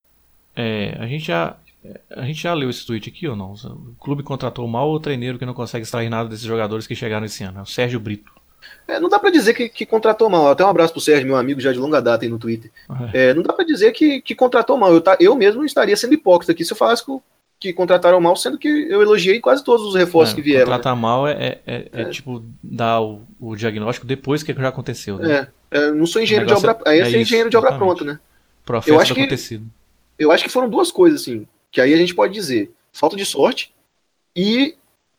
É, a gente já... A gente já leu esse tweet aqui ou não? O clube contratou mal o treineiro que não consegue extrair nada desses jogadores que chegaram esse ano. É o Sérgio Brito. É, não dá pra dizer que, que contratou mal. Até um abraço pro Sérgio, meu amigo já de longa data aí no Twitter. É. É, não dá pra dizer que, que contratou mal. Eu, tá, eu mesmo estaria sendo hipócrita aqui se eu falasse que, que contrataram mal, sendo que eu elogiei quase todos os reforços é, que vieram. Contratar né? mal é, é, é, é tipo dar o, o diagnóstico depois que já aconteceu. Né? É, é, não sou engenheiro de obra. Aí é, é ser engenheiro de obra pronta, né? Profeta eu acho do que, acontecido. Eu acho que foram duas coisas, assim. Que aí a gente pode dizer falta de sorte e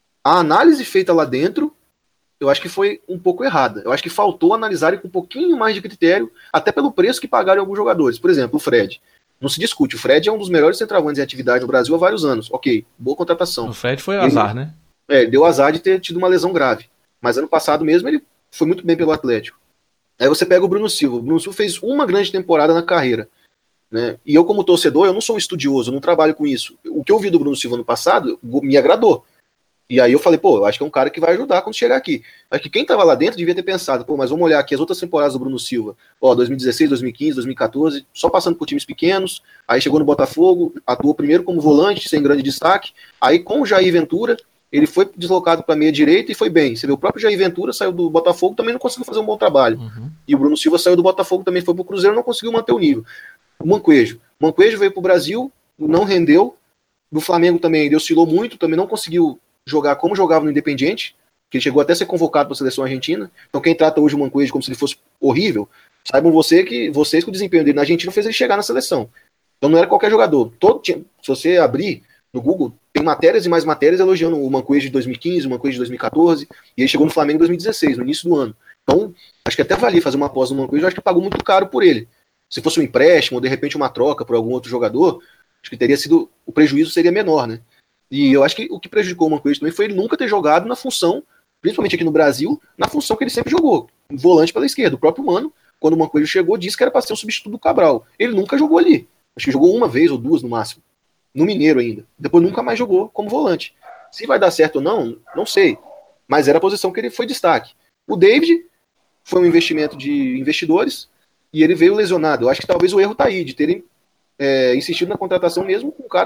a análise feita lá dentro, eu acho que foi um pouco errada. Eu acho que faltou analisarem com um pouquinho mais de critério, até pelo preço que pagaram alguns jogadores. Por exemplo, o Fred. Não se discute, o Fred é um dos melhores centroavantes em atividade no Brasil há vários anos. Ok, boa contratação. O Fred foi azar, ele, né? É, deu azar de ter tido uma lesão grave. Mas ano passado mesmo ele foi muito bem pelo Atlético. Aí você pega o Bruno Silva. O Bruno Silva fez uma grande temporada na carreira. Né? E eu, como torcedor, eu não sou um estudioso, eu não trabalho com isso. O que eu vi do Bruno Silva no passado me agradou. E aí eu falei, pô, eu acho que é um cara que vai ajudar quando chegar aqui. Acho que quem tava lá dentro devia ter pensado, pô, mas vamos olhar aqui as outras temporadas do Bruno Silva. Ó, dois mil e dezesseis, dois mil e quinze, dois mil e quatorze, só passando por times pequenos, aí chegou no Botafogo, atuou primeiro como volante, sem grande destaque, aí com o Jair Ventura, ele foi deslocado para meia direita e foi bem. Você vê, o próprio Jair Ventura saiu do Botafogo, também não conseguiu fazer um bom trabalho. Uhum. E o Bruno Silva saiu do Botafogo, também foi pro Cruzeiro, não conseguiu manter o nível. O Manquejo. O Manquejo veio pro Brasil, não rendeu. Do Flamengo também, ele oscilou muito, também não conseguiu jogar como jogava no Independiente, que ele chegou até a ser convocado para a seleção argentina. Então quem trata hoje o Manquejo como se ele fosse horrível, saibam você que, vocês que o desempenho dele na Argentina fez ele chegar na seleção. Então não era qualquer jogador. Todo, se você abrir no Google, tem matérias e mais matérias elogiando o Manquejo de dois mil e quinze, o Manquejo de dois mil e quatorze, e ele chegou no Flamengo em dois mil e dezesseis, no início do ano. Então, acho que até valia fazer uma aposta no Manquejo, acho que pagou muito caro por ele. Se fosse um empréstimo, ou de repente uma troca por algum outro jogador, acho que teria sido, o prejuízo seria menor, né? E eu acho que o que prejudicou o Manquejo também foi ele nunca ter jogado na função, principalmente aqui no Brasil, na função que ele sempre jogou, volante pela esquerda. O próprio Mano, quando o Manquejo chegou, disse que era para ser um substituto do Cabral. Ele nunca jogou ali. Acho que jogou uma vez ou duas no máximo. No Mineiro ainda. Depois nunca mais jogou como volante. Se vai dar certo ou não, não sei. Mas era a posição que ele foi destaque. O David foi um investimento de investidores e ele veio lesionado. Eu acho que talvez o erro tá aí, de terem é, insistido na contratação mesmo com um cara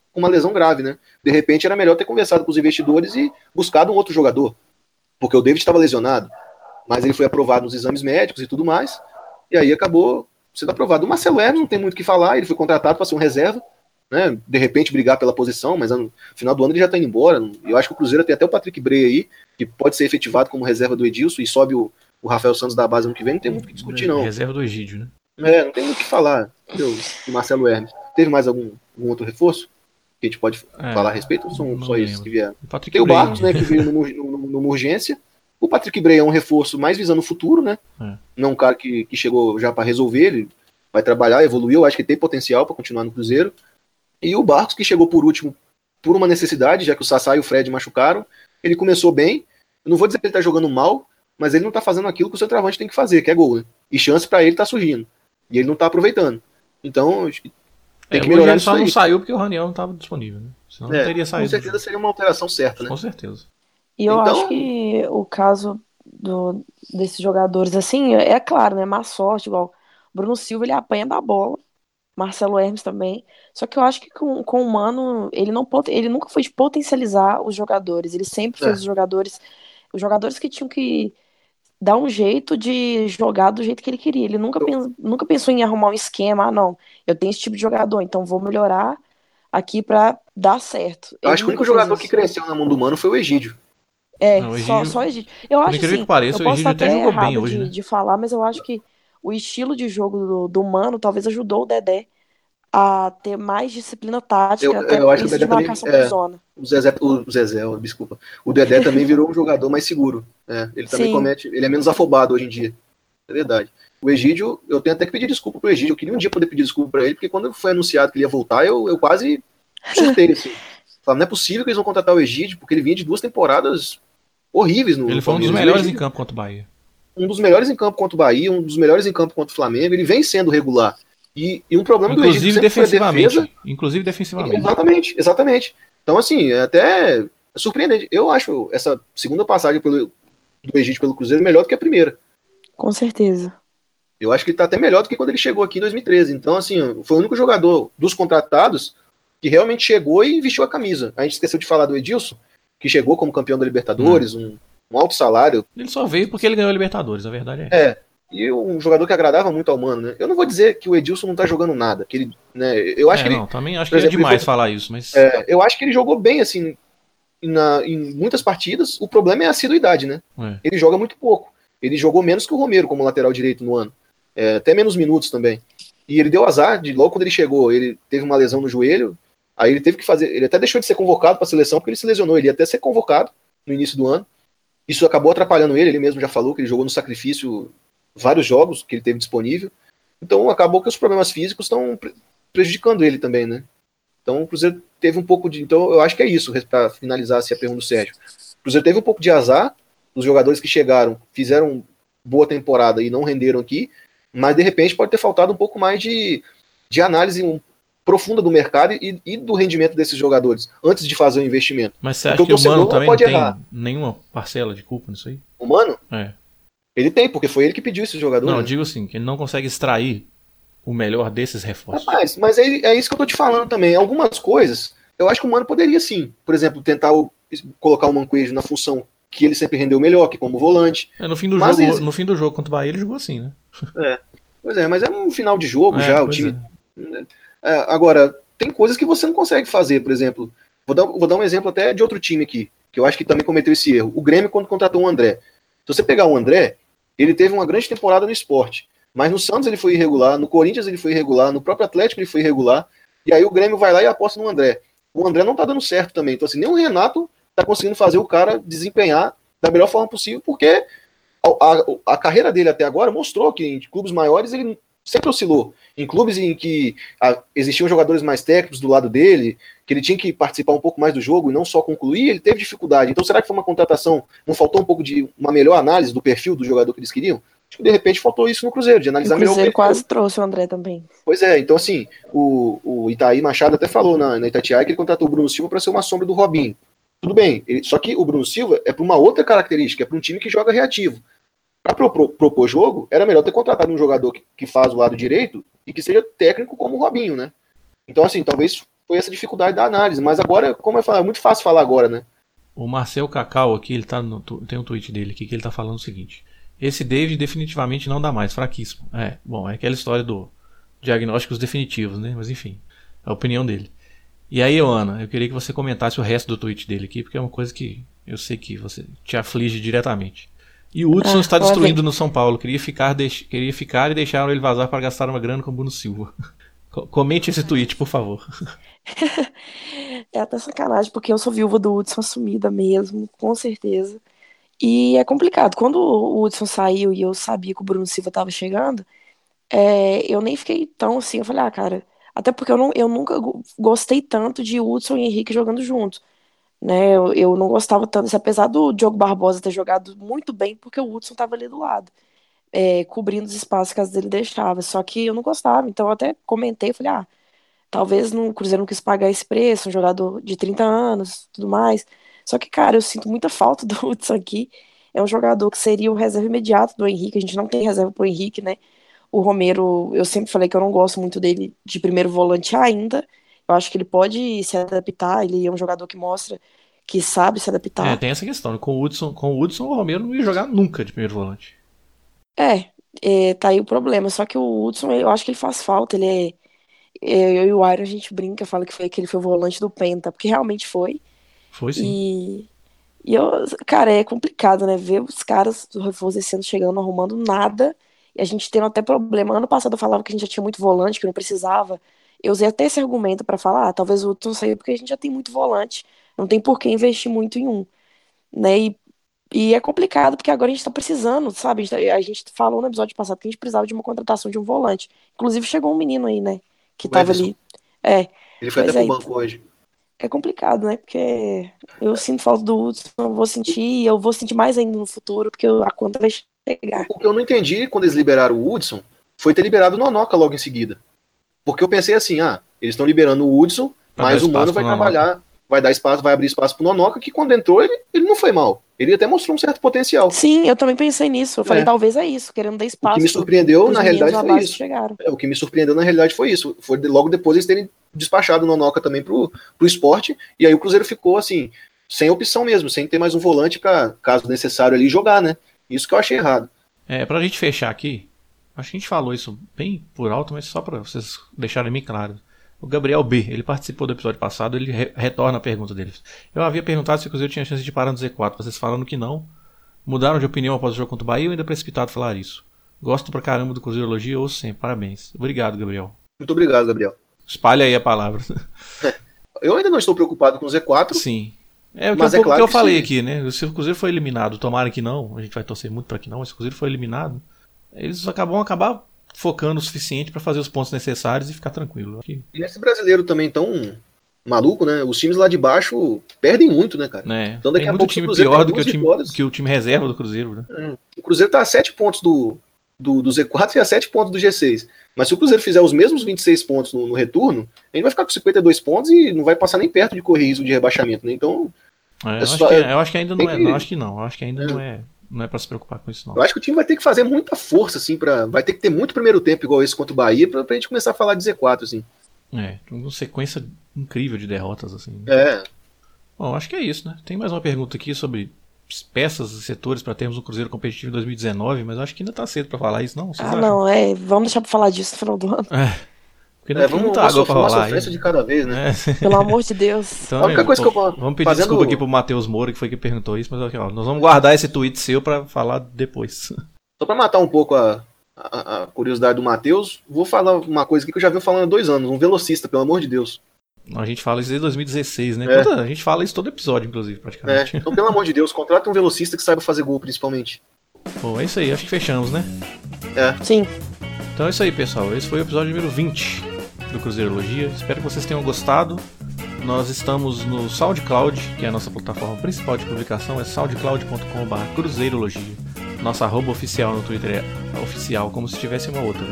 com uma lesão grave, né? De repente era melhor ter conversado com os investidores e buscado um outro jogador, porque o David estava lesionado, mas ele foi aprovado nos exames médicos e tudo mais, e aí acabou sendo aprovado. O Marcelo Hermes não tem muito o que falar, ele foi contratado para ser um reserva, né? De repente brigar pela posição, mas no final do ano ele já está indo embora. Eu acho que o Cruzeiro tem até o Patrick Bray aí, que pode ser efetivado como reserva do Edilson e sobe o, o Rafael Santos da base ano que vem, não tem muito o que discutir, não. Reserva do Egídio, né? É, não tem muito o que falar, entendeu? O Marcelo Hermes. Teve mais algum, algum outro reforço que a gente pode é, falar a respeito, ou são só esses que vieram? Tem o Barcos, né, que veio numa, numa urgência. O Patrick Bray é um reforço mais visando o futuro, né? É. Não é um cara que, que chegou já para resolver, ele vai trabalhar, evoluiu, acho que tem potencial para continuar no Cruzeiro. E o Barcos, que chegou por último por uma necessidade, já que o Sassá e o Fred machucaram, ele começou bem. Eu não vou dizer que ele tá jogando mal, mas ele não tá fazendo aquilo que o centroavante tem que fazer, que é gol, né? E chance para ele tá surgindo. E ele não tá aproveitando. Então, acho que tem é, que melhorar ele isso só aí. não saiu porque o Raniel não estava disponível, né? Senão é, não teria saído. Com certeza seria uma alteração certa, né? Com certeza. E eu Então- acho que o caso do, desses jogadores, assim, é claro, né? Má sorte, igual Bruno Silva, ele apanha da bola. Marcelo Hermes também. Só que eu acho que com, com o Mano, ele, não, pot- ele nunca foi de potencializar os jogadores. Ele sempre fez É. os jogadores. Os jogadores que tinham que dar um jeito de jogar do jeito que ele queria. Ele nunca, Eu- pens- nunca pensou em arrumar um esquema. Ah, não, eu tenho esse tipo de jogador, então vou melhorar aqui pra dar certo. Eu Ele acho que o nunca único fez jogador isso. que cresceu na mão do Mano foi o Egídio. É, Não, o só, Egídio- só Egídio. Eu Por acho incrível assim, que pareça, eu o posso Egídio estar até até jogou bem errado hoje, de, né? de falar, mas eu acho que o estilo de jogo do, do Mano talvez ajudou o Dedé a ter mais disciplina tática, Eu, até eu acho que o isso Dedé de também. marcação por É, zona. o Zezé, o Zezé, ó, desculpa. O Dedé também virou um jogador mais seguro. É, ele também Sim. comete. Ele é menos afobado hoje em dia. É verdade. O Egídio, eu tenho até que pedir desculpa pro Egídio. Eu queria um dia poder pedir desculpa pra ele, porque quando foi anunciado que ele ia voltar, eu, eu quase surtei, assim. Falei, não é possível que eles vão contratar o Egídio, porque ele vinha de duas temporadas horríveis no Ele foi um dos Palmeiras. melhores O em Egídio, campo contra o Bahia. um dos melhores em campo contra o Bahia, um dos melhores em campo contra o Flamengo. Ele vem sendo regular. E, e um problema do Egídio Inclusive sempre foi a defensivamente. defesa. Inclusive defensivamente. Exatamente, exatamente. Então, assim, é até surpreendente. Eu acho essa segunda passagem pelo, do Egídio pelo Cruzeiro melhor do que a primeira. Com certeza. Eu acho que ele tá até melhor do que quando ele chegou aqui em dois mil e treze. Então, assim, foi o único jogador dos contratados que realmente chegou e vestiu a camisa. A gente esqueceu de falar do Edilson, que chegou como campeão da Libertadores, um, um alto salário. Ele só veio porque ele ganhou a Libertadores, a verdade é. É. E um jogador que agradava muito ao Mano, né? Eu não vou dizer que o Edilson não tá jogando nada. Que ele, né? Eu acho É, que ele, não, também acho por que é exemplo, demais ele foi- falar isso, mas. É, eu acho que ele jogou bem, assim, na- em muitas partidas. O problema é a assiduidade, né? É. Ele joga muito pouco. Ele jogou menos que o Romero como lateral direito no ano. É, até menos minutos também. E ele deu azar, de logo quando ele chegou, ele teve uma lesão no joelho, aí ele teve que fazer, ele até deixou de ser convocado para a seleção porque ele se lesionou, ele ia até ser convocado no início do ano. Isso acabou atrapalhando ele, ele mesmo já falou que ele jogou no sacrifício vários jogos que ele teve disponível. Então acabou que os problemas físicos estão pre- prejudicando ele também, né? Então o Cruzeiro teve um pouco de... Então eu acho que é isso, para finalizar assim, a pergunta do Sérgio. O Cruzeiro teve um pouco de azar, os jogadores que chegaram fizeram boa temporada e não renderam aqui, mas de repente pode ter faltado um pouco mais de, de análise um, profunda do mercado e, e do rendimento desses jogadores, antes de fazer o investimento. Mas você Porque acha o que o torcedor Mano não também pode não tem errar. nenhuma parcela de culpa nisso aí? O Mano, É. ele tem, porque foi ele que pediu esse jogador. Não, né? eu digo assim, que ele não consegue extrair o melhor desses reforços. Rapaz, mas é, é isso que eu tô te falando também. Algumas coisas, eu acho que o Mano poderia sim. Por exemplo, tentar o- colocar o Manquejo na função que ele sempre rendeu melhor, que como volante. É, no, fim do Mas jogo, isso- no fim do jogo contra o Bahia, ele jogou assim, né? Pois é, mas é um final de jogo É, já, o pois time. É, agora, tem coisas que você não consegue fazer, por exemplo. Vou dar, vou dar um exemplo até de outro time aqui, que eu acho que também cometeu esse erro. O Grêmio, quando contratou o André. Se você pegar o André, ele teve uma grande temporada no esporte. Mas no Santos ele foi irregular, no Corinthians ele foi irregular, no próprio Atlético ele foi irregular. E aí o Grêmio vai lá e aposta no André. O André não tá dando certo também. Então, assim, nem o Renato tá conseguindo fazer o cara desempenhar da melhor forma possível, porque a, a, a carreira dele até agora mostrou que em clubes maiores ele sempre oscilou. Em clubes em que a, existiam jogadores mais técnicos do lado dele, que ele tinha que participar um pouco mais do jogo e não só concluir, ele teve dificuldade. Então, será que foi uma contratação? Não faltou um pouco de uma melhor análise do perfil do jogador que eles queriam? Acho que de repente faltou isso no Cruzeiro, de O analisar melhor o Cruzeiro perfil. quase trouxe o André também. Pois é, então assim, o, o Itaí Machado até falou na, na Itatiaia que ele contratou o Bruno Silva para ser uma sombra do Robinho. Tudo bem, ele, só que o Bruno Silva é para uma outra característica, é para um time que joga reativo. Para propor, propor jogo, era melhor ter contratado um jogador que, que faz o lado direito e que seja técnico como o Robinho, né? Então, assim, talvez foi essa dificuldade da análise. Mas agora, como eu falo, é muito fácil falar agora, né? O Marcel Cacau aqui, ele tá no, tem um tweet dele aqui que ele tá falando o seguinte: esse David definitivamente não dá mais, fraquíssimo. É, bom, é aquela história do diagnósticos definitivos, né? Mas enfim, a opinião dele. E aí, Ana, eu queria que você comentasse o resto do tweet dele aqui, porque é uma coisa que eu sei que você te aflige diretamente. E o Hudson ah, está destruindo no São Paulo. Queria ficar, deix... Queria ficar e deixaram ele vazar para gastar uma grana com o Bruno Silva. Comente esse tweet, por favor. É até sacanagem, porque eu sou viúva do Hudson assumida mesmo, com certeza. E é complicado. Quando o Hudson saiu e eu sabia que o Bruno Silva estava chegando, é, eu nem fiquei tão assim. Eu falei, ah, cara, até porque eu, não, eu nunca gostei tanto de Hudson e Henrique jogando junto. Né, eu, eu não gostava tanto, apesar do Diogo Barbosa ter jogado muito bem, porque o Hudson estava ali do lado, é, cobrindo os espaços que às vezes ele deixava, só que eu não gostava, então eu até comentei, falei, ah, talvez no Cruzeiro não quis pagar esse preço, um jogador de trinta anos, tudo mais, só que, cara, eu sinto muita falta do Hudson aqui, é um jogador que seria o reserva imediato do Henrique, a gente não tem reserva pro Henrique, né, o Romero, eu sempre falei que eu não gosto muito dele de primeiro volante ainda. Eu acho que ele pode se adaptar, ele é um jogador que mostra que sabe se adaptar. É, tem essa questão. Com o Hudson, com o Hudson, o Romero não ia jogar nunca de primeiro volante. É, é, tá aí o problema. Só que o Hudson, eu acho que ele faz falta. Ele é, é eu e o Iron, a gente brinca, fala que, foi, que ele foi o volante do Penta, porque realmente foi. Foi sim. E, e eu, cara, é complicado, né? Ver os caras do reforço esse ano chegando, não arrumando nada. E a gente tendo até problema. Ano passado eu falava que a gente já tinha muito volante, que não precisava. Eu usei até esse argumento pra falar, ah, talvez o Hudson saiu porque a gente já tem muito volante, não tem por que investir muito em um, né, e, e é complicado porque agora a gente tá precisando, sabe, a gente, a gente falou no episódio passado que a gente precisava de uma contratação de um volante, inclusive chegou um menino aí, né, que tava ali, é, ele foi até pro banco hoje. É complicado, né, porque eu sinto falta do Hudson, eu vou sentir, e eu vou sentir mais ainda no futuro, porque a conta vai chegar. O que eu não entendi quando eles liberaram o Hudson foi ter liberado o Nonoca logo em seguida. Porque eu pensei assim, ah, eles estão liberando o Hudson, pra mas o Mano vai trabalhar, vai dar espaço, vai abrir espaço pro Nonoca, que quando entrou ele, ele não foi mal. Ele até mostrou um certo potencial. Sim, eu também pensei nisso. Eu falei, é. talvez é isso, querendo dar espaço. O que me surpreendeu, na realidade, foi isso. Chegaram. É, o que me surpreendeu, na realidade, foi isso. Foi logo depois eles terem despachado o Nonoca também pro, pro esporte, e aí o Cruzeiro ficou, assim, sem opção mesmo, sem ter mais um volante pra, caso necessário, ali jogar, né? Isso que eu achei errado. É, pra gente fechar aqui, acho que a gente falou isso bem por alto, mas só pra vocês deixarem bem claro. O Gabriel B, ele participou do episódio passado, ele re- retorna a pergunta dele. Eu havia perguntado se o Cruzeiro tinha chance de parar no Z quatro, vocês falando que não. Mudaram de opinião após o jogo contra o Bahia ou ainda é precipitado falar isso? Gosto pra caramba do Cruzeirologia, ouço sempre, parabéns. Obrigado, Gabriel. Muito obrigado, Gabriel. Espalha aí a palavra. Eu ainda não estou preocupado com o Z quatro. Sim. É o que, mas um é pouco claro que eu que falei sim. aqui, né? Se o Cruzeiro for eliminado, tomara que não, a gente vai torcer muito pra que não, mas se o Cruzeiro for eliminado, eles acabam acabar focando o suficiente pra fazer os pontos necessários e ficar tranquilo. Aqui. E nesse brasileiro também tão maluco, né? Os times lá de baixo perdem muito, né, cara? É, então daqui tem a muito pouco time o Cruzeiro pior tem do que o duas time, vitórias. que o time reserva do Cruzeiro, né? É. O Cruzeiro tá a sete pontos do, do, do Z quatro e a sete pontos do G seis. Mas se o Cruzeiro fizer os mesmos vinte e seis pontos no, no retorno, ele vai ficar com cinquenta e dois pontos e não vai passar nem perto de correr risco de rebaixamento, né? Então... É, é eu, só, acho que, eu acho que ainda não que... é. Não, acho que não. Eu acho que ainda é. não é. Não é pra se preocupar com isso, não. Eu acho que o time vai ter que fazer muita força, assim, pra... vai ter que ter muito primeiro tempo igual esse contra o Bahia pra, pra gente começar a falar de Z quatro, assim. É, uma sequência incrível de derrotas, assim. É. Bom, acho que é isso, né? Tem mais uma pergunta aqui sobre peças e setores pra termos um Cruzeiro competitivo em dois mil e dezenove, mas eu acho que ainda tá cedo pra falar isso, não? Vocês ah, acham? não, é. Vamos deixar pra falar disso no final do ano. É. Porque É, vamos muita uma, água pra uma rolar sofrência aí. de cada vez, né? É. Pelo amor de Deus. Então, a única coisa pô, que eu vamos pedir fazendo... desculpa aqui pro Matheus Moura, que foi que perguntou isso, mas aqui, ó, nós vamos guardar esse tweet seu pra falar depois. Só pra matar um pouco a, a, a curiosidade do Matheus, vou falar uma coisa aqui que eu já vi falando há dois anos, um velocista, pelo amor de Deus. A gente fala isso desde dois mil e dezesseis, né? É. A gente fala isso todo episódio, inclusive, praticamente. É, então, pelo amor de Deus, contrata um velocista que saiba fazer gol, principalmente. Bom, é isso aí, acho que fechamos, né? É. Sim. Então é isso aí, pessoal. Esse foi o episódio número vinte do Cruzeirologia. Espero que vocês tenham gostado. Nós estamos no SoundCloud, que é a nossa plataforma principal de publicação, é soundcloud ponto com barra cruzeirologia. Nossa arroba oficial no Twitter é oficial, como se tivesse uma outra, né?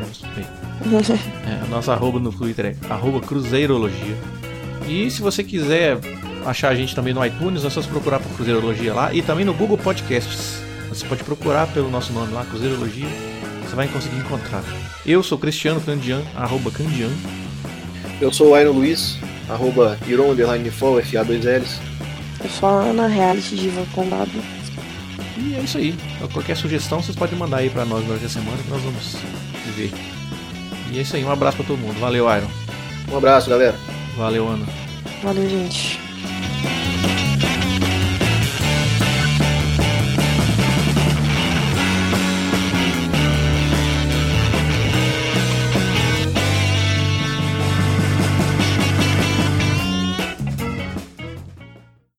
É, a nossa arroba no Twitter é arroba cruzeirologia. E se você quiser achar a gente também no iTunes, é só se procurar por Cruzeirologia lá e também no Google Podcasts. Você pode procurar pelo nosso nome lá, Cruzeirologia, você vai conseguir encontrar. Eu sou Cristiano Candian, arroba Candian. Eu sou o Aino Luiz, arroba Iron underline Fall, F A dois L's. Eu sou a Ana, Reality Diva com W. E é isso aí. Qualquer sugestão vocês podem mandar aí pra nós durante a semana que nós vamos ver. E é isso aí, um abraço pra todo mundo. Valeu, Iron. Um abraço, galera. Valeu, Ana. Valeu, gente.